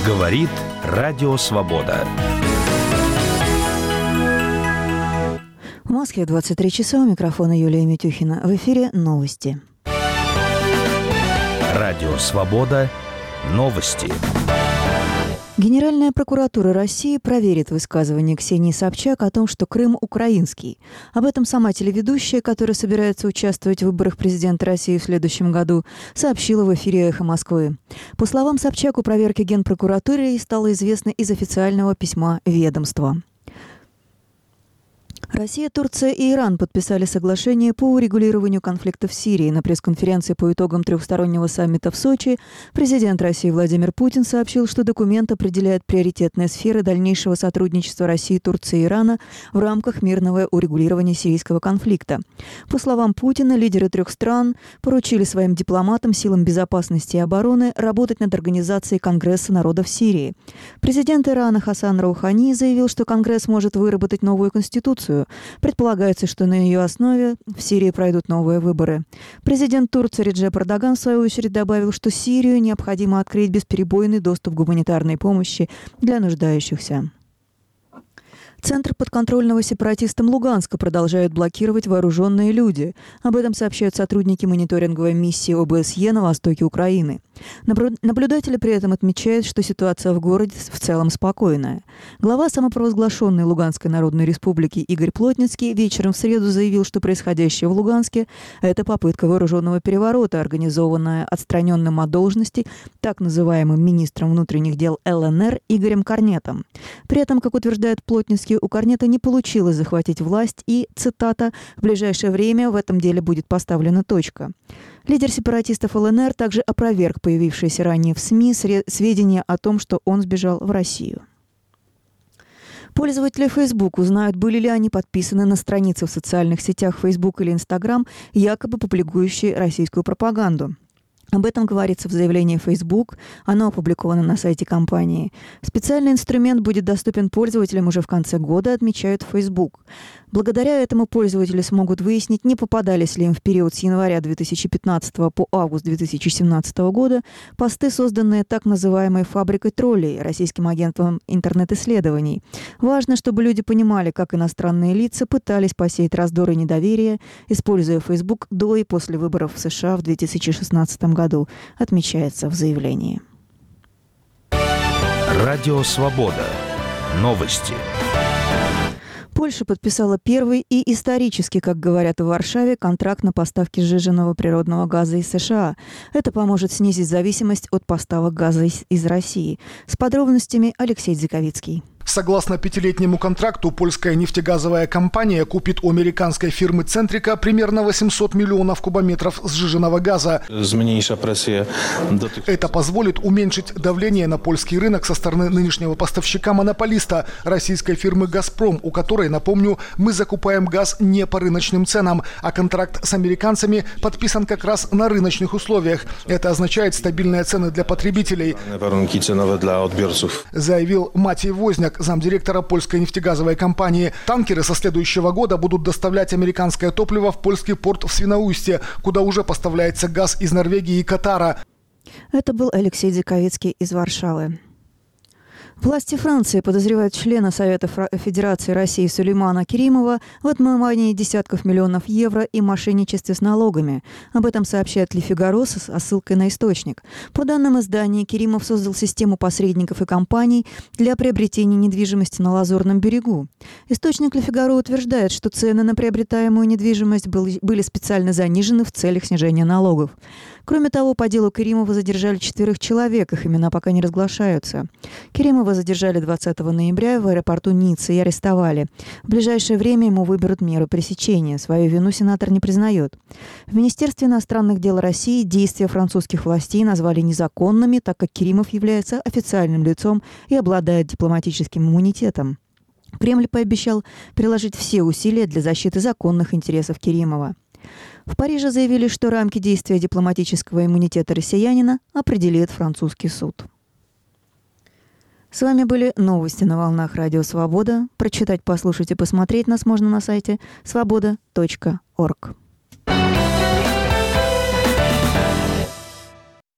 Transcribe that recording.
Говорит Радио Свобода. В Москве 23 часа. У микрофона Юлия Митюхина. В эфире новости. Радио Свобода. Новости. Генеральная прокуратура России проверит высказывание Ксении Собчак о том, что Крым украинский. Об этом сама телеведущая, которая собирается участвовать в выборах президента России в следующем году, сообщила в эфире «Эхо Москвы». По словам Собчак, о проверке Генпрокуратуры стало известно из официального письма ведомства. Россия, Турция и Иран подписали соглашение по урегулированию конфликта в Сирии. На пресс-конференции по итогам трехстороннего саммита в Сочи президент России Владимир Путин сообщил, что документ определяет приоритетные сферы дальнейшего сотрудничества России, Турции и Ирана в рамках мирного урегулирования сирийского конфликта. По словам Путина, лидеры трех стран поручили своим дипломатам, силам безопасности и обороны работать над организацией Конгресса народов Сирии. Президент Ирана Хасан Роухани заявил, что Конгресс может выработать новую конституцию. Предполагается, что на ее основе в Сирии пройдут новые выборы. Президент Турции Реджеп Эрдоган, в свою очередь, добавил, что Сирию необходимо открыть бесперебойный доступ к гуманитарной помощи для нуждающихся. Центр подконтрольного сепаратистам Луганска продолжают блокировать вооруженные люди. Об этом сообщают сотрудники мониторинговой миссии ОБСЕ на востоке Украины. Наблюдатели при этом отмечают, что ситуация в городе в целом спокойная. Глава самопровозглашенной Луганской Народной Республики Игорь Плотницкий вечером в среду заявил, что происходящее в Луганске – это попытка вооруженного переворота, организованная отстраненным от должности так называемым министром внутренних дел ЛНР Игорем Корнетом. При этом, как утверждает Плотницкий, у Корнета не получилось захватить власть и, цитата, «в ближайшее время в этом деле будет поставлена точка». Лидер сепаратистов ЛНР также опроверг появившиеся ранее в СМИ сведения о том, что он сбежал в Россию. Пользователи Facebook узнают, были ли они подписаны на страницы в социальных сетях Facebook или Instagram, якобы публикующие российскую пропаганду. Об этом говорится в заявлении Facebook. Оно опубликовано на сайте компании. Специальный инструмент будет доступен пользователям уже в конце года, отмечают Facebook. Благодаря этому пользователи смогут выяснить, не попадались ли им в период с января 2015 по август 2017 года посты, созданные так называемой «фабрикой троллей», российским агентством интернет-исследований. Важно, чтобы люди понимали, как иностранные лица пытались посеять раздор и недоверие, используя Facebook до и после выборов в США в 2016 году, отмечается в заявлении. Радио Свобода. Новости. Польша подписала первый и исторический, как говорят в Варшаве, контракт на поставки сжиженного природного газа из США. Это поможет снизить зависимость от поставок газа из России. С подробностями Алексей Дзиковицкий. Согласно пятилетнему контракту, польская нефтегазовая компания купит у американской фирмы «Центрика» примерно 800 миллионов кубометров сжиженного газа. Это позволит уменьшить давление на польский рынок со стороны нынешнего поставщика-монополиста, российской фирмы «Газпром», у которой, напомню, мы закупаем газ не по рыночным ценам, а контракт с американцами подписан как раз на рыночных условиях. Это означает стабильные цены для потребителей, заявил Матей Возняк, замдиректора польской нефтегазовой компании. Танкеры со следующего года будут доставлять американское топливо в польский порт в Свиноустье, куда уже поставляется газ из Норвегии и Катара. Это был Алексей Дзиковицкий из Варшавы. Власти Франции подозревают члена Совета Федерации России Сулеймана Керимова в отмывании десятков миллионов евро и мошенничестве с налогами. Об этом сообщает «Ле Фигаро» со ссылкой на источник. По данным издания, Керимов создал систему посредников и компаний для приобретения недвижимости на Лазурном берегу. Источник «Ле Фигаро» утверждает, что цены на приобретаемую недвижимость были специально занижены в целях снижения налогов. Кроме того, по делу Керимова задержали 4 человек, их имена пока не разглашаются. Керимова задержали 20 ноября в аэропорту Ниццы и арестовали. В ближайшее время ему выберут меру пресечения. Свою вину сенатор не признает. В Министерстве иностранных дел России действия французских властей назвали незаконными, так как Керимов является официальным лицом и обладает дипломатическим иммунитетом. Кремль пообещал приложить все усилия для защиты законных интересов Керимова. В Париже заявили, что рамки действия дипломатического иммунитета россиянина определит французский суд. С вами были новости на волнах Радио Свобода. Прочитать, послушать и посмотреть нас можно на сайте svoboda.org.